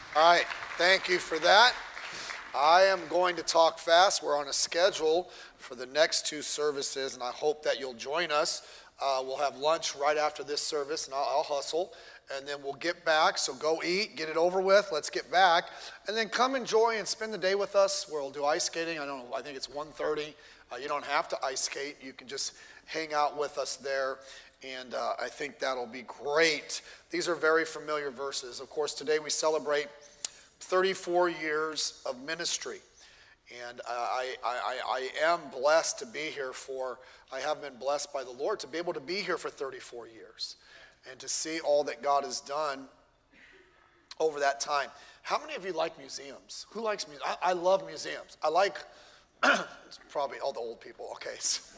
All right, thank you for that. I am going to talk fast. We're on a schedule for the next two services, and I hope that you'll join us. We'll have lunch right after this service, and I'll hustle, and then we'll get back. So go eat, get it over with. Let's get back, and then come enjoy and spend the day with us. We'll do ice skating. I think it's 1:30. You don't have to ice skate. You can just hang out with us there. And I think that'll be great. These are very familiar verses. Of course, today we celebrate 34 years of ministry. And I am blessed to be here I have been blessed by the Lord to be able to be here for 34 years and to see all that God has done over that time. How many of you like museums? Who likes museums? I love museums. I like, it's probably all the old people, okay.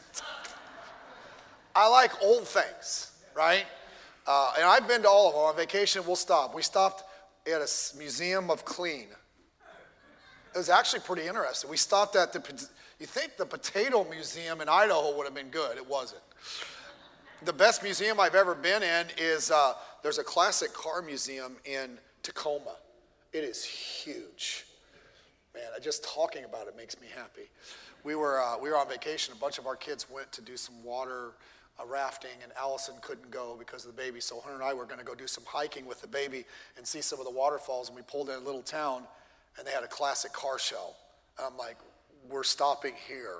I like old things, right? And I've been to all of them. On vacation, we'll stop. We stopped at a museum of clean. It was actually pretty interesting. We stopped at you think the potato museum in Idaho would have been good. It wasn't. The best museum I've ever been in is, there's a classic car museum in Tacoma. It is huge. Man, just talking about it makes me happy. We were on vacation. A bunch of our kids went to do some water rafting, and Allison couldn't go because of the baby. So her and I were going to go do some hiking with the baby and see some of the waterfalls. And we pulled in a little town, and they had a classic car show. And I'm like, we're stopping here.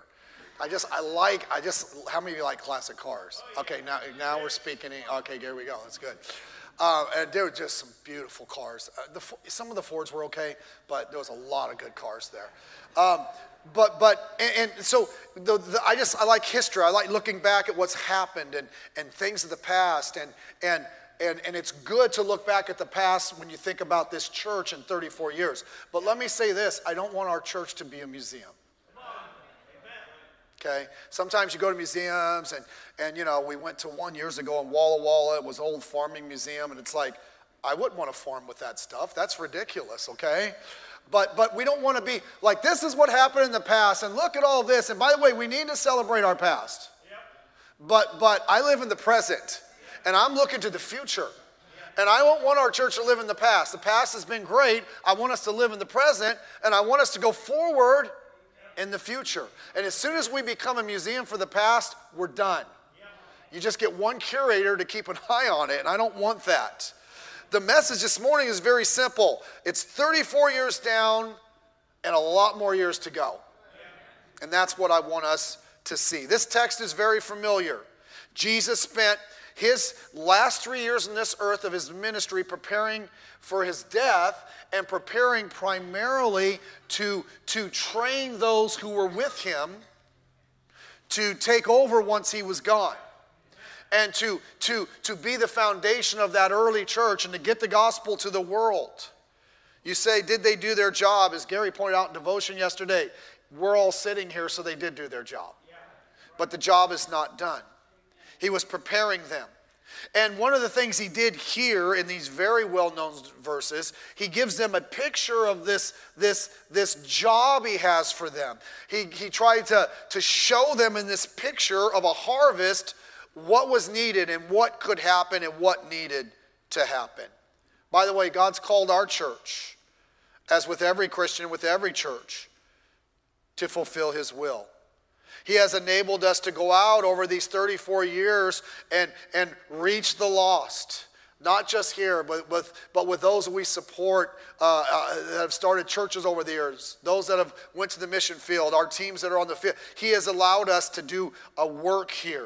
How many of you like classic cars? Okay, now we're speaking. Okay, here we go. That's good. And there were just some beautiful cars. Some of the Fords were okay, but there was a lot of good cars there. So I like history. I like looking back at what's happened and things of the past, and it's good to look back at the past when you think about this church in 34 years. But let me say this: I don't want our church to be a museum. Okay. Sometimes you go to museums, and we went to one years ago in Walla Walla. It was an old farming museum, and it's like, I wouldn't want to farm with that stuff. That's ridiculous. Okay. But we don't want to be like, this is what happened in the past, and look at all this. And by the way, we need to celebrate our past. Yep. But I live in the present, and I'm looking to the future. And I don't want our church to live in the past. The past has been great. I want us to live in the present, and I want us to go forward in the future. And as soon as we become a museum for the past, we're done. You just get one curator to keep an eye on it, and I don't want that. The message this morning is very simple. It's 34 years down and a lot more years to go. And that's what I want us to see. This text is very familiar. Jesus spent his last 3 years on this earth of his ministry preparing for his death and preparing primarily to train those who were with him to take over once he was gone. And to be the foundation of that early church and to get the gospel to the world. You say, did they do their job? As Gary pointed out in devotion yesterday, we're all sitting here, so they did do their job. But the job is not done. He was preparing them. And one of the things he did here in these very well-known verses, he gives them a picture of this job he has for them. He tried to show them in this picture of a harvest what was needed and what could happen and what needed to happen. By the way, God's called our church, as with every Christian, with every church, to fulfill his will. He has enabled us to go out over these 34 years and reach the lost. Not just here, but with those we support that have started churches over the years, those that have went to the mission field, our teams that are on the field. He has allowed us to do a work here.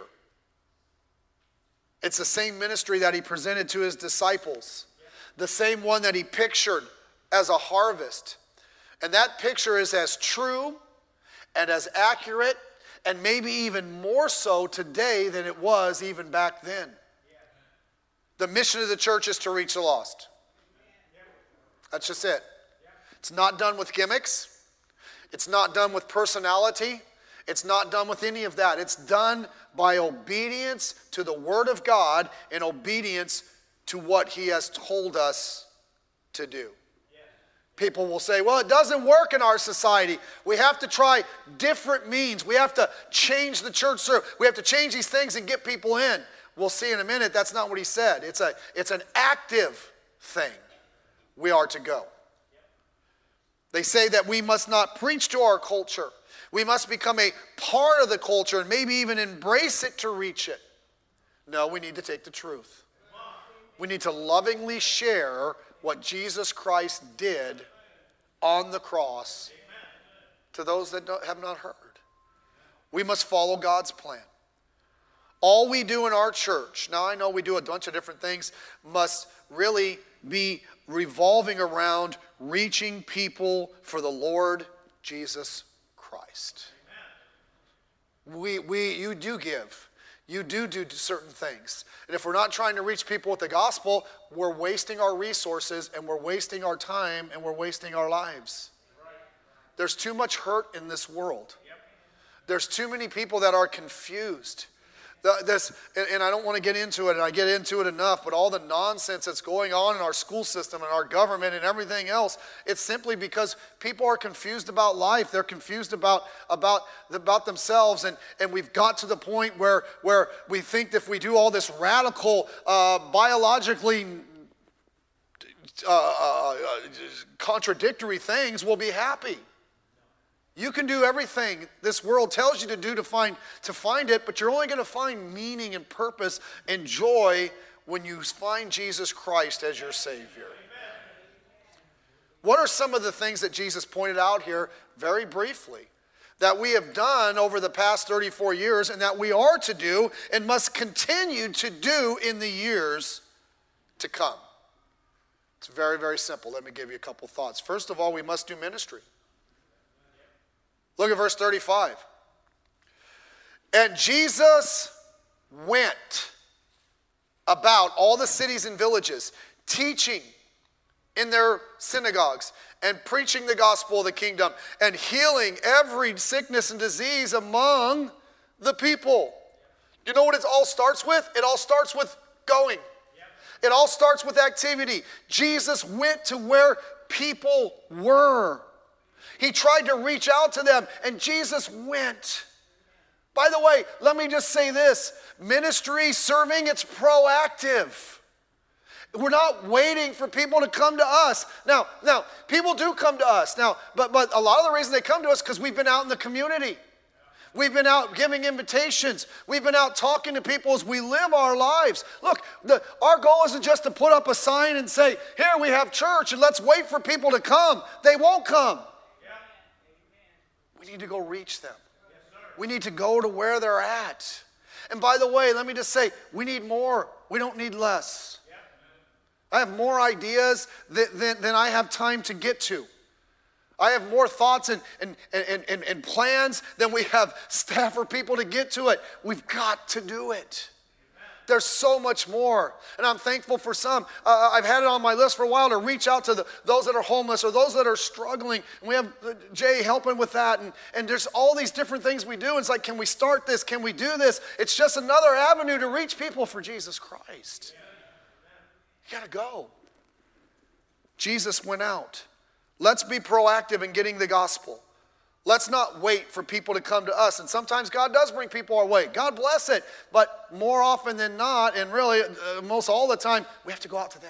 It's the same ministry that he presented to his disciples, the same one that he pictured as a harvest. And that picture is as true and as accurate and maybe even more so today than it was even back then. The mission of the church is to reach the lost. That's just it. It's not done with gimmicks. It's not done with personality. It's not done with any of that. It's done by obedience to the Word of God and obedience to what he has told us to do. People will say, well, it doesn't work in our society. We have to try different means. We have to change the church service. We have to change these things and get people in. We'll see in a minute, that's not what he said. It's an active thing. We are to go. They say that we must not preach to our culture. We must become a part of the culture and maybe even embrace it to reach it. No, we need to take the truth. We need to lovingly share what Jesus Christ did on the cross to those that have not heard. We must follow God's plan. All we do in our church, now I know we do a bunch of different things, must really be revolving around reaching people for the Lord Jesus Christ. You do give. You do certain things. And if we're not trying to reach people with the gospel, we're wasting our resources and we're wasting our time and we're wasting our lives. There's too much hurt in this world. There's too many people that are confused. And I don't want to get into it, and I get into it enough, but all the nonsense that's going on in our school system and our government and everything else, it's simply because people are confused about life. They're confused about themselves, and we've got to the point where we think that if we do all this radical, biologically contradictory things, we'll be happy. You can do everything this world tells you to do to find it, but you're only going to find meaning and purpose and joy when you find Jesus Christ as your Savior. What are some of the things that Jesus pointed out here very briefly that we have done over the past 34 years and that we are to do and must continue to do in the years to come? It's very, very simple. Let me give you a couple thoughts. First of all, we must do ministry. Look at verse 35. And Jesus went about all the cities and villages, teaching in their synagogues and preaching the gospel of the kingdom and healing every sickness and disease among the people. You know what it all starts with? It all starts with going. It all starts with activity. Jesus went to where people were. He tried to reach out to them, and Jesus went. By the way, let me just say this. Ministry, serving, it's proactive. We're not waiting for people to come to us. Now, people do come to us. Now, but a lot of the reason they come to us is because we've been out in the community. We've been out giving invitations. We've been out talking to people as we live our lives. Look, our goal isn't just to put up a sign and say, here we have church, and let's wait for people to come. They won't come. We need to go reach them. We need to go to where they're at. And by the way, let me just say, we need more. We don't need less. I have more ideas than I have time to get to. I have more thoughts and plans than we have staff or people to get to it. We've got to do it. There's so much more. And I'm thankful for some. I've had it on my list for a while to reach out to those that are homeless or those that are struggling. And we have Jay helping with that. And there's all these different things we do. It's like, can we start this? Can we do this? It's just another avenue to reach people for Jesus Christ. You got to go. Jesus went out. Let's be proactive in getting the gospel. Let's not wait for people to come to us. And sometimes God does bring people our way. God bless it. But more often than not, and really most all the time, we have to go out to them.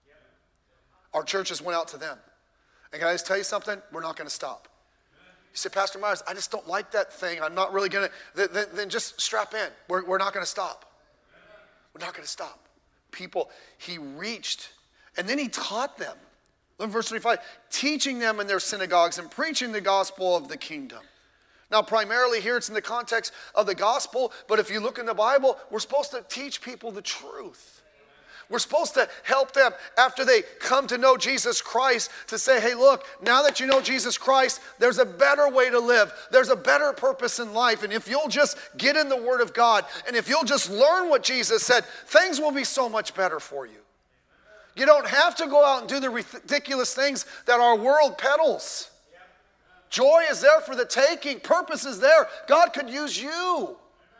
Our churches went out to them. And can I just tell you something? We're not going to stop. You say, Pastor Myers, I just don't like that thing. I'm not really going to. Then just strap in. We're not going to stop. We're not going to stop. People, he reached, and then he taught them. Look at verse 35, teaching them in their synagogues and preaching the gospel of the kingdom. Now, primarily here it's in the context of the gospel, but if you look in the Bible, we're supposed to teach people the truth. We're supposed to help them after they come to know Jesus Christ to say, hey, look, now that you know Jesus Christ, there's a better way to live. There's a better purpose in life. And if you'll just get in the Word of God, and if you'll just learn what Jesus said, things will be so much better for you. You don't have to go out and do the ridiculous things that our world peddles. Joy is there for the taking. Purpose is there. God could use you.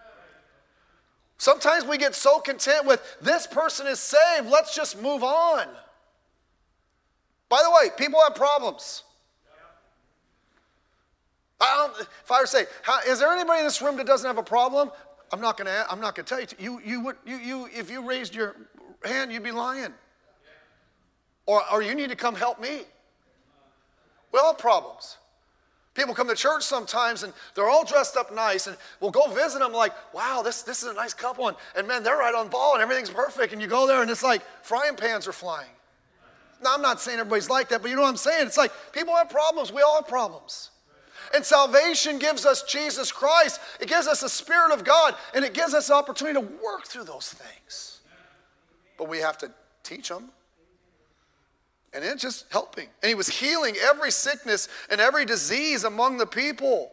Sometimes we get so content with this person is saved, let's just move on. By the way, people have problems. If I were to say, is there anybody in this room that doesn't have a problem? I'm not going to tell you. If you raised your hand, you'd be lying. Or you need to come help me. We all have problems. People come to church sometimes and they're all dressed up nice, and we'll go visit them like, wow, this is a nice couple, and man, they're right on ball and everything's perfect, and you go there and it's like frying pans are flying. Now, I'm not saying everybody's like that, but you know what I'm saying? It's like people have problems. We all have problems. And salvation gives us Jesus Christ. It gives us the Spirit of God, and it gives us the opportunity to work through those things. But we have to teach them. And it's just helping. And he was healing every sickness and every disease among the people.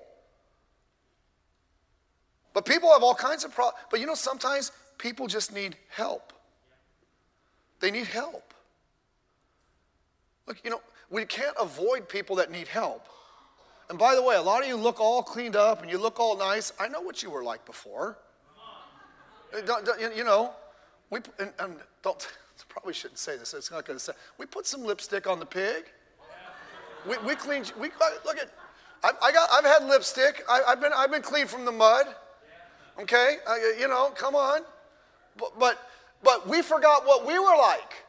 But people have all kinds of problems. But you know, sometimes people just need help. They need help. Look, you know, we can't avoid people that need help. And by the way, a lot of you look all cleaned up and you look all nice. I know what you were like before. You know, probably shouldn't say this. It's not going to say. We put some lipstick on the pig. We cleaned. Look at. I've had lipstick. I've been clean from the mud. Okay, you know, come on. But we forgot what we were like.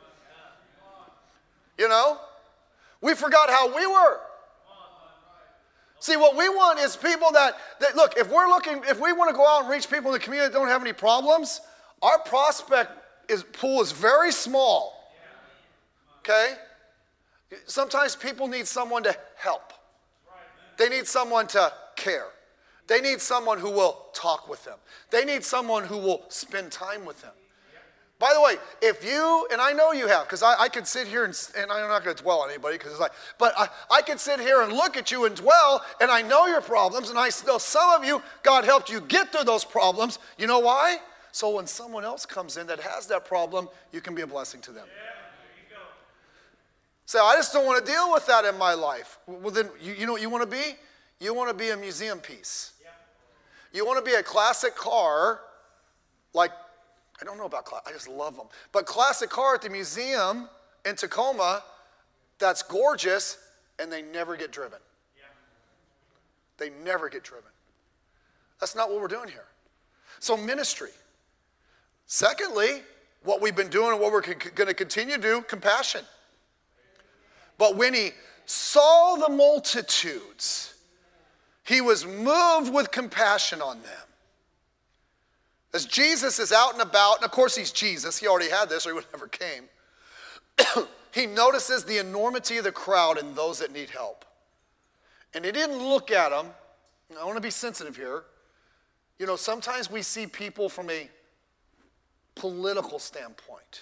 You know, we forgot how we were. See, what we want is people that look, if we want to go out and reach people in the community that don't have any problems, our prospect pool is very small. Okay? Sometimes people need someone to help. They need someone to care. They need someone who will talk with them. They need someone who will spend time with them. By the way, if you, and I know you have, because I could sit here and I'm not going to dwell on anybody, because it's like, but I could sit here and look at you and dwell, and I know your problems, and I know some of you, God helped you get through those problems. You know why? So when someone else comes in that has that problem, you can be a blessing to them. Yeah, there you go. So I just don't want to deal with that in my life. Well, then, you know what you want to be? You want to be a museum piece. Yeah. You want to be a classic car, like, I don't know about I just love them. But classic car at the museum in Tacoma that's gorgeous, and they never get driven. Yeah. They never get driven. That's not what we're doing here. So ministry. Secondly, what we've been doing and what we're going to continue to do, compassion. But when he saw the multitudes, he was moved with compassion on them. As Jesus is out and about, and of course he's Jesus, he already had this or he would never came. He notices the enormity of the crowd and those that need help. And he didn't look at them. I want to be sensitive here. You know, sometimes we see people from a political standpoint.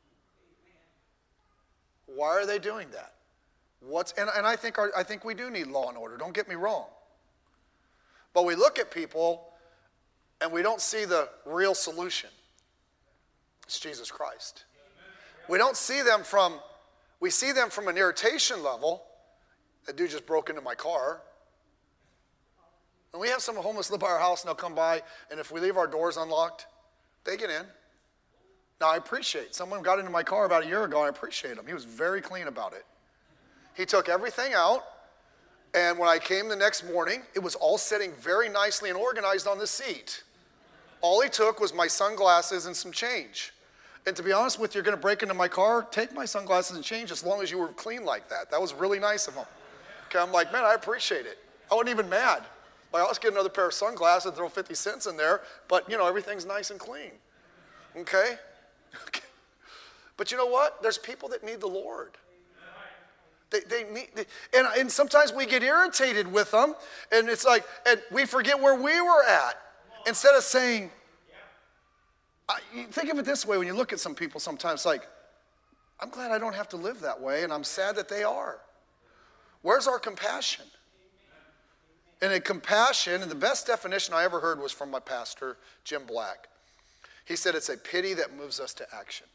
Why are they doing that? And I think we do need law and order, don't get me wrong. But we look at people and we don't see the real solution. It's Jesus Christ. We don't see them we see them from an irritation level. That dude just broke into my car. And we have some homeless live by our house and they'll come by, and if we leave our doors unlocked, they get in. Now I appreciate, someone got into my car about a year ago, and I appreciate him. He was very clean about it. He took everything out, and when I came the next morning, it was all sitting very nicely and organized on the seat. All he took was my sunglasses and some change. And to be honest with you, you're going to break into my car, take my sunglasses and change as long as you were clean like that. That was really nice of him. Okay, I'm like, man, I appreciate it. I wasn't even mad. Like, I'll just get another pair of sunglasses and throw 50 cents in there, but, you know, everything's nice and clean. Okay? But you know what? There's people that need the Lord. They need, and sometimes we get irritated with them, and it's like, and we forget where we were at. Instead of saying, think of it this way, when you look at some people sometimes, like, I'm glad I don't have to live that way, and I'm sad that they are. Where's our compassion? And in compassion, and the best definition I ever heard was from my pastor, Jim Black. He said it's a pity that moves us to action.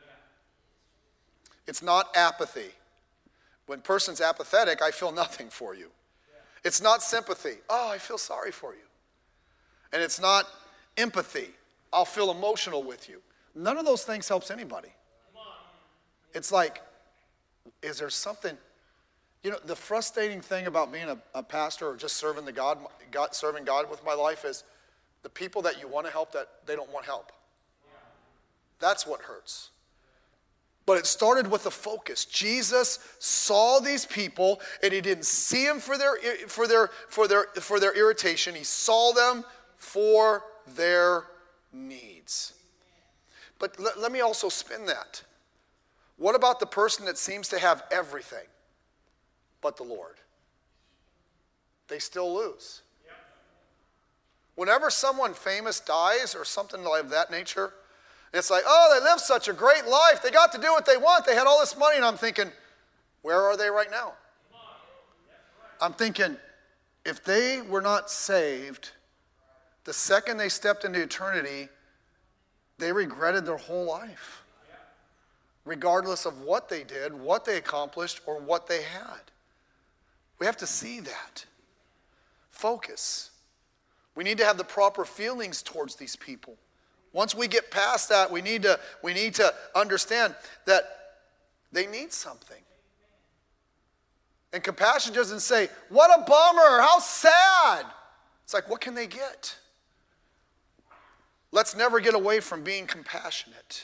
It's not apathy. When a person's apathetic, I feel nothing for you. It's not sympathy. Oh, I feel sorry for you. And it's not empathy. I'll feel emotional with you. None of those things helps anybody. It's like, is there something, you know, the frustrating thing about being a pastor or just serving serving God with my life is the people that you want to help that they don't want help. That's what hurts. But it started with a focus. Jesus saw these people, and he didn't see them for their irritation. He saw them for their needs. But let me also spin that. What about the person that seems to have everything but the Lord? They still lose. Whenever someone famous dies or something like that nature, it's like, oh, they lived such a great life. They got to do what they want. They had all this money. And I'm thinking, where are they right now? I'm thinking, if they were not saved, the second they stepped into eternity, they regretted their whole life. Regardless of what they did, what they accomplished, or what they had. We have to see that. Focus. We need to have the proper feelings towards these people. Once we get past that, we need to understand that they need something. And compassion doesn't say, what a bummer, how sad. It's like, what can they get? Let's never get away from being compassionate.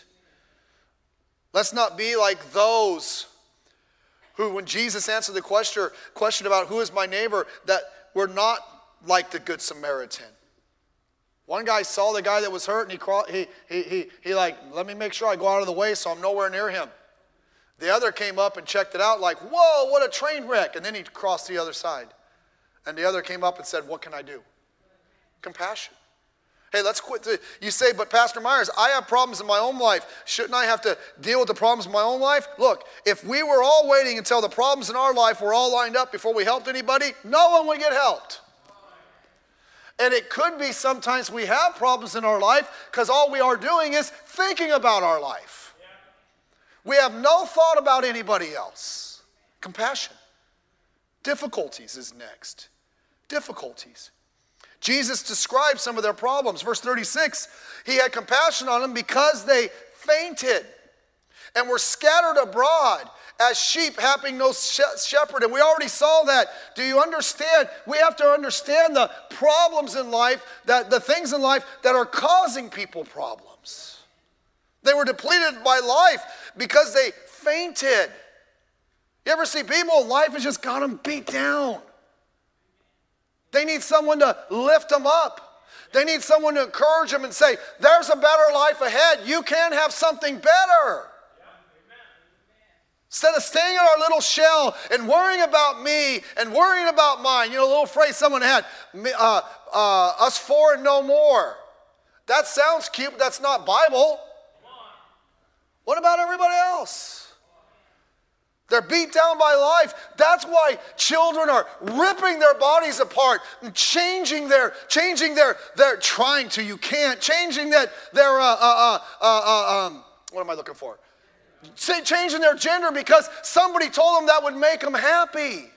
Let's not be like those who, when Jesus answered the question about who is my neighbor, that we're not like the Good Samaritan. One guy saw the guy that was hurt, and he like, let me make sure I go out of the way so I'm nowhere near him. The other came up and checked it out like, whoa, what a train wreck. And then he crossed the other side. And the other came up and said, what can I do? Compassion. Hey, let's quit. You say, but Pastor Myers, I have problems in my own life. Shouldn't I have to deal with the problems in my own life? Look, if we were all waiting until the problems in our life were all lined up before we helped anybody, no one would get helped. And it could be sometimes we have problems in our life because all we are doing is thinking about our life. We have no thought about anybody else. Compassion. Difficulties is next. Difficulties. Jesus describes some of their problems. Verse 36, he had compassion on them because they fainted and were scattered abroad as sheep having no shepherd. And we already saw that. Do you understand? We have to understand the problems in life, that the things in life that are causing people problems. They were depleted by life because they fainted. You ever see people, life has just got them beat down. They need someone to lift them up. They need someone to encourage them and say, there's a better life ahead. You can have something better. Instead of staying in our little shell and worrying about me and worrying about mine. You know, a little phrase someone had, us four and no more. That sounds cute, but that's not Bible. What about everybody else? They're beat down by life. That's why children are ripping their bodies apart and changing their trying to, you can't, changing that, what am I looking for? Changing their gender because somebody told them that would make them happy.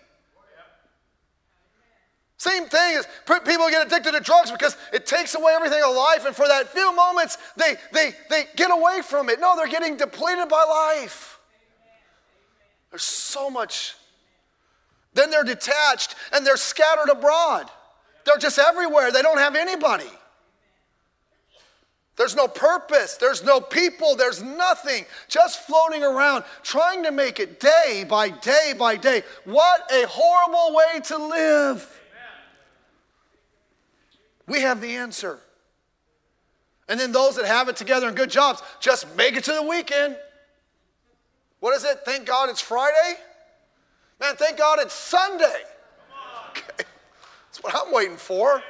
Same thing as people get addicted to drugs because it takes away everything in life, and for that few moments, they get away from it. No, they're getting depleted by life. There's so much. Then they're detached and they're scattered abroad. They're just everywhere. They don't have anybody. There's no purpose. There's no people. There's nothing. Just floating around, trying to make it day by day by day. What a horrible way to live. We have the answer. And then those that have it together and good jobs, just make it to the weekend. What is it? Thank God it's Friday? Man, thank God it's Sunday. Okay. That's what I'm waiting for.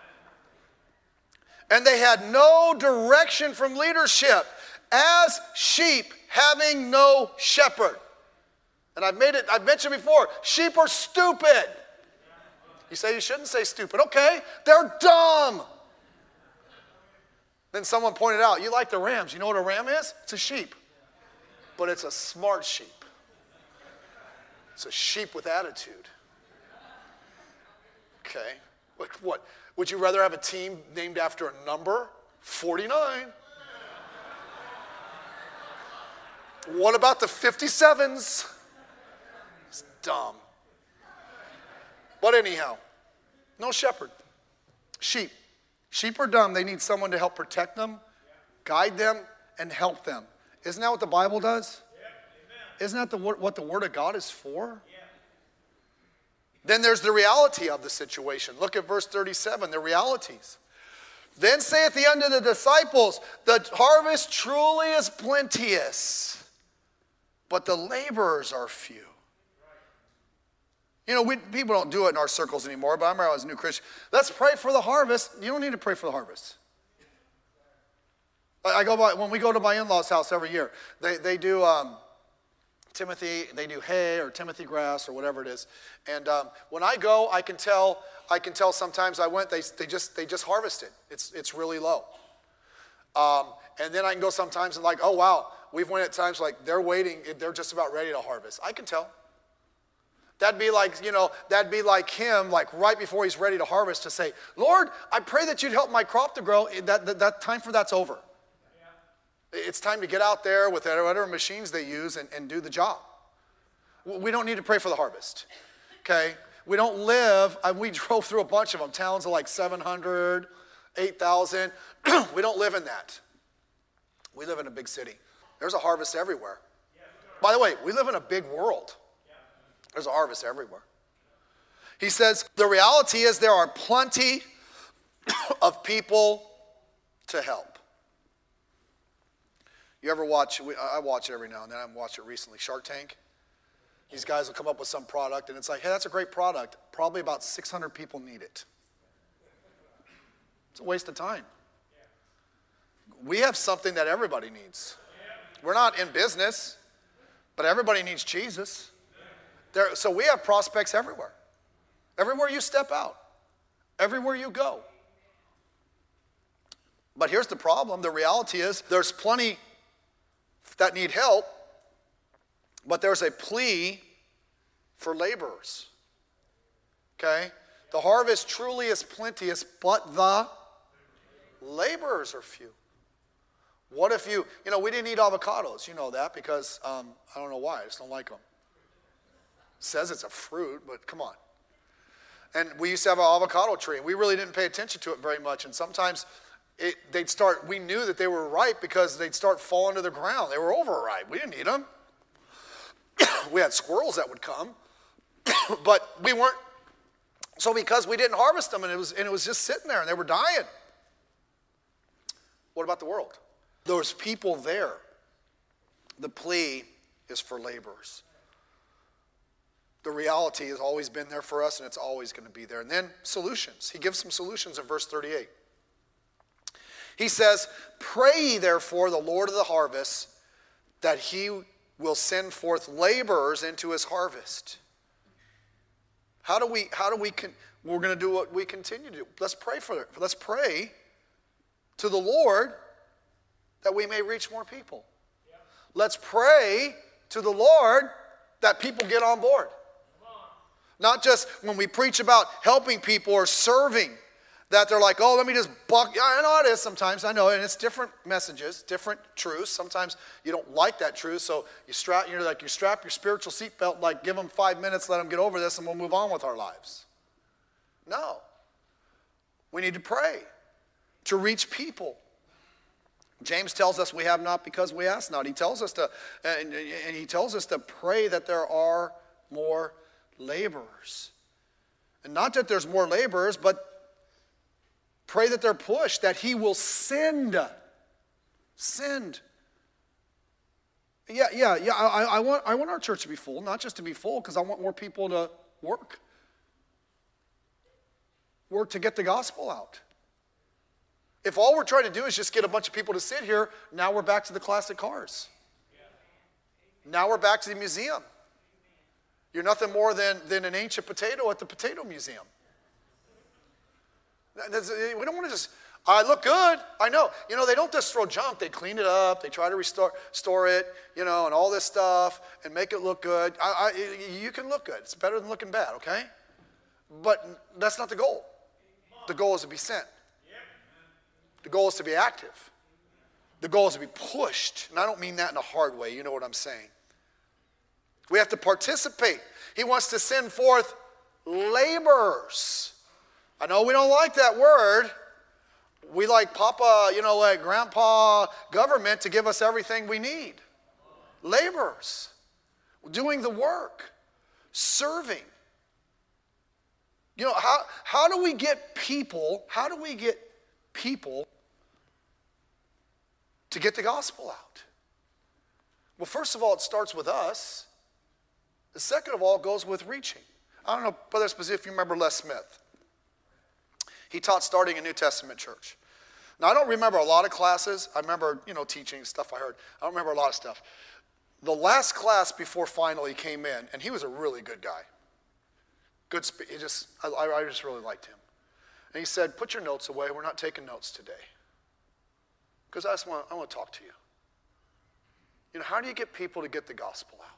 And they had no direction from leadership, as sheep having no shepherd. And I've mentioned before, sheep are stupid. You say you shouldn't say stupid. Okay, they're dumb. Then someone pointed out, you like the rams. You know what a ram is? It's a sheep. But it's a smart sheep. It's a sheep with attitude. Okay. What? Would you rather have a team named after a number? 49. What about the 57s? It's dumb. But anyhow, no shepherd. Sheep. Sheep are dumb. They need someone to help protect them, guide them, and help them. Isn't that what the Bible does? Isn't that what the Word of God is for? Yeah. Then there's the reality of the situation. Look at verse 37, the realities. Then saith he unto the disciples, the harvest truly is plenteous, but the laborers are few. You know, people don't do it in our circles anymore, but I remember I was a new Christian. Let's pray for the harvest. You don't need to pray for the harvest. When we go to my in-laws' house every year, they do Timothy, they do hay or Timothy grass or whatever it is. And when I go, I can tell sometimes I went, they just harvested. It's really low. And then I can go sometimes and like, oh wow, we've went at times like they're waiting, they're just about ready to harvest. I can tell. That'd be like him, like right before he's ready to harvest, to say, Lord, I pray that you'd help my crop to grow. That time for that's over. Yeah. It's time to get out there with whatever machines they use and do the job. We don't need to pray for the harvest, okay? We don't live, we drove through a bunch of them, towns of like 700, 8,000. We don't live in that. We live in a big city. There's a harvest everywhere. By the way, we live in a big world. There's a harvest everywhere. He says, the reality is there are plenty of people to help. You ever watch, I watch it every now and then, I've watched it recently, Shark Tank. These guys will come up with some product and it's like, hey, that's a great product. Probably about 600 people need it. It's a waste of time. We have something that everybody needs. We're not in business, but everybody needs Jesus. So we have prospects everywhere. Everywhere you step out. Everywhere you go. But here's the problem. The reality is there's plenty that need help, but there's a plea for laborers. Okay? The harvest truly is plenteous, but the laborers are few. What if we didn't eat avocados. You know that because I don't know why. I just don't like them. Says it's a fruit, but come on. And we used to have an avocado tree, and we really didn't pay attention to it very much. And sometimes we knew that they were ripe because they'd start falling to the ground. They were overripe. We didn't eat them. We had squirrels that would come, but we weren't. So because we didn't harvest them, and it was just sitting there, and they were dying. What about the world? There's people there. The plea is for laborers. The reality has always been there for us, and it's always going to be there. And then solutions. He gives some solutions in verse 38. He says, pray ye therefore the Lord of the harvest that he will send forth laborers into his harvest. We're going to do what we continue to do. Let's pray for it. Let's pray to the Lord that we may reach more people. Yep. Let's pray to the Lord that people get on board. Not just when we preach about helping people or serving, that they're like, oh, let me just buck. Yeah, I know it is sometimes. I know, and it's different messages, different truths. Sometimes you don't like that truth, so you strap your spiritual seatbelt, like give them 5 minutes, let them get over this, and we'll move on with our lives. No. We need to pray to reach people. James tells us we have not because we ask not. He tells us to, and he tells us to pray that there are more laborers. And not that there's more laborers, but pray that they're pushed, that he will send. Send. Yeah. I want our church to be full, not just to be full, because I want more people to work to get the gospel out. If all we're trying to do is just get a bunch of people to sit here, now we're back to the classic cars. Now we're back to the museum. You're nothing more than an ancient potato at the potato museum. We don't want to just, I look good. I know. They don't just throw junk. They clean it up. They try to restore it, and all this stuff and make it look good. You can look good. It's better than looking bad, okay? But that's not the goal. The goal is to be sent. The goal is to be active. The goal is to be pushed. And I don't mean that in a hard way. You know what I'm saying. We have to participate. He wants to send forth laborers. I know we don't like that word. We like Papa, like Grandpa government to give us everything we need. Laborers. doing the work, serving. You know, how do we get people to get the gospel out? Well, first of all, it starts with us. The second of all goes with reaching. I don't know, Brother Esposito, if you remember Les Smith. He taught starting a New Testament church. Now, I don't remember a lot of classes. I remember, teaching stuff I heard. I don't remember a lot of stuff. The last class before final, he came in, and he was a really good guy. Good I just really liked him. And he said, put your notes away. We're not taking notes today. Because I want to talk to you. How do you get people to get the gospel out?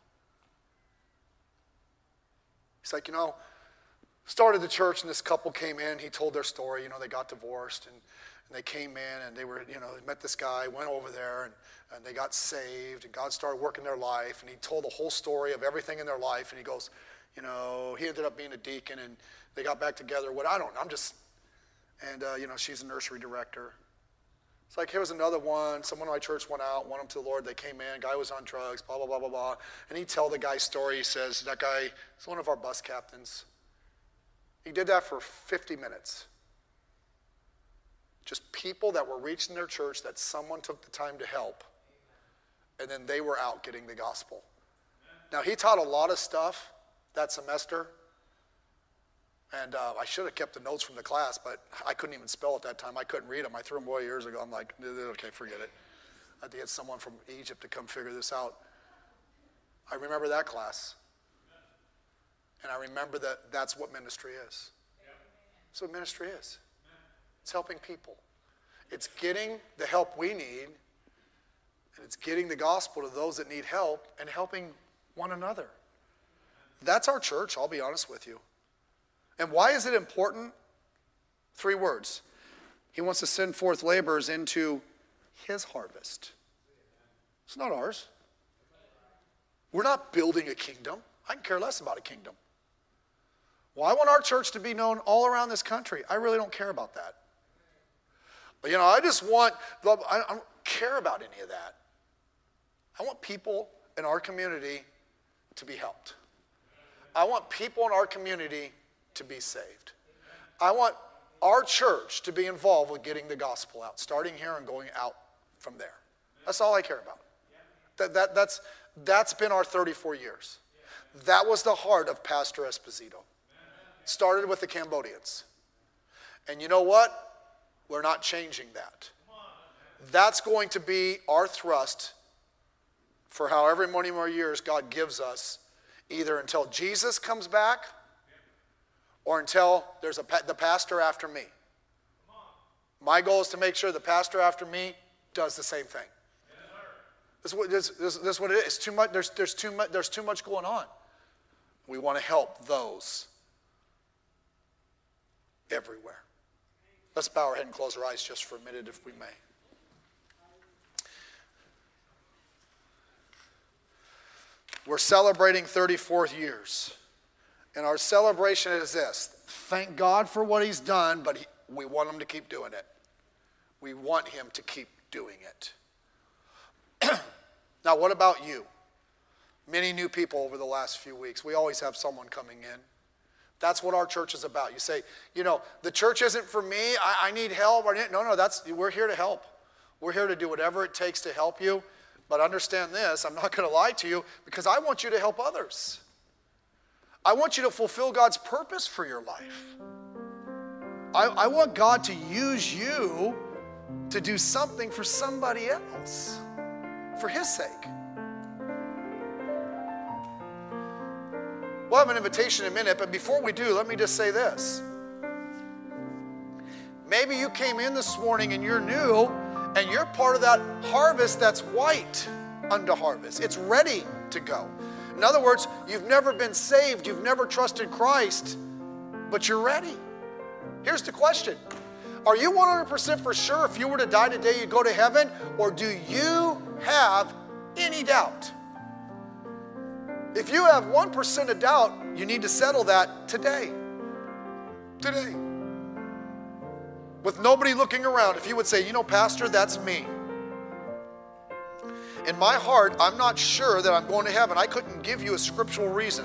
He's like, started the church and this couple came in. He told their story. They got divorced and they came in and they were, they met this guy, went over there and they got saved and God started working their life. And he told the whole story of everything in their life. And he goes, he ended up being a deacon and they got back together. She's a nursery director. It's like, here was another one. Someone in my church went out, won them to the Lord. They came in. Guy was on drugs, blah, blah, blah, blah, blah. And he'd tell the guy's story. He says, that guy is one of our bus captains. He did that for 50 minutes. Just people that were reaching their church that someone took the time to help. And then they were out getting the gospel. Now, he taught a lot of stuff that semester. And I should have kept the notes from the class, but I couldn't even spell at that time. I couldn't read them. I threw them away years ago. I'm like, okay, forget it. I had to get someone from Egypt to come figure this out. I remember that class. And I remember that's what ministry is. That's what ministry is. It's helping people. It's getting the help we need, and it's getting the gospel to those that need help and helping one another. That's our church, I'll be honest with you. And why is it important? 3 words. He wants to send forth laborers into his harvest. It's not ours. We're not building a kingdom. I can care less about a kingdom. Well, I want our church to be known all around this country. I really don't care about that. But, I don't care about any of that. I want people in our community to be helped. I want people in our community to be saved. I want our church to be involved with getting the gospel out, starting here and going out from there. That's all I care about. That's been our 34 years. That was the heart of Pastor Esposito. Started with the Cambodians. And you know what? We're not changing that. That's going to be our thrust for however many more years God gives us, either until Jesus comes back or until there's the pastor after me. My goal is to make sure the pastor after me does the same thing. This is what it is. It's too much. There's too much going on. We want to help those everywhere. Let's bow our head and close our eyes just for a minute, if we may. We're celebrating 34 years. And our celebration is this. Thank God for what he's done, but we want him to keep doing it. We want him to keep doing it. Now, what about you? Many new people over the last few weeks. We always have someone coming in. That's what our church is about. You say, the church isn't for me. I need help. No, we're here to help. We're here to do whatever it takes to help you. But understand this, I'm not going to lie to you, because I want you to help others. I want you to fulfill God's purpose for your life. I want God to use you to do something for somebody else, for his sake. We'll have an invitation in a minute, but before we do, let me just say this. Maybe you came in this morning and you're new, and you're part of that harvest that's white unto harvest. It's ready to go. In other words, you've never been saved, you've never trusted Christ, but you're ready. Here's the question. Are you 100% for sure if you were to die today, you'd go to heaven? Or do you have any doubt? If you have 1% of doubt, you need to settle that today. Today. With nobody looking around. If you would say, Pastor, that's me. In my heart, I'm not sure that I'm going to heaven. I couldn't give you a scriptural reason.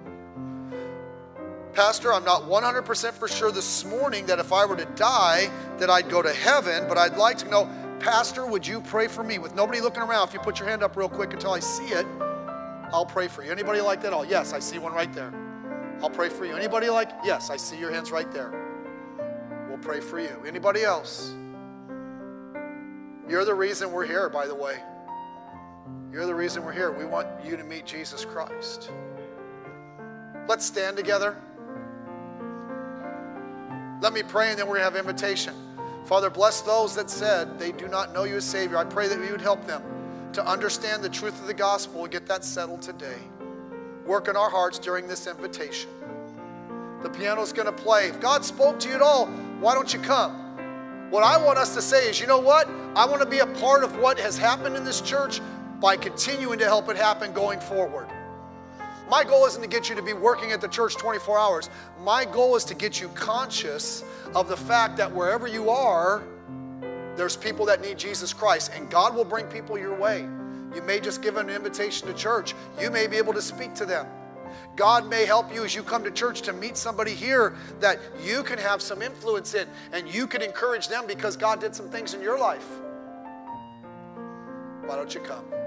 Pastor, I'm not 100% for sure this morning that if I were to die, that I'd go to heaven, but I'd like to know, Pastor, would you pray for me? With nobody looking around, if you put your hand up real quick until I see it, I'll pray for you. Anybody like that? Oh, yes, I see one right there. I'll pray for you. Anybody like? Yes, I see your hands right there. We'll pray for you. Anybody else? You're the reason we're here, by the way. You're the reason we're here. We want you to meet Jesus Christ. Let's stand together. Let me pray, and then we're going to have invitation. Father, bless those that said they do not know you as Savior. I pray that you would help them to understand the truth of the gospel and get that settled today. Work in our hearts during this invitation. The piano's going to play. If God spoke to you at all, why don't you come? What I want us to say is, you know what? I want to be a part of what has happened in this church by continuing to help it happen going forward. My goal isn't to get you to be working at the church 24 hours. My goal is to get you conscious of the fact that wherever you are, there's people that need Jesus Christ, and God will bring people your way. You may just give an invitation to church. You may be able to speak to them. God may help you as you come to church to meet somebody here that you can have some influence in, and you can encourage them because God did some things in your life. Why don't you come?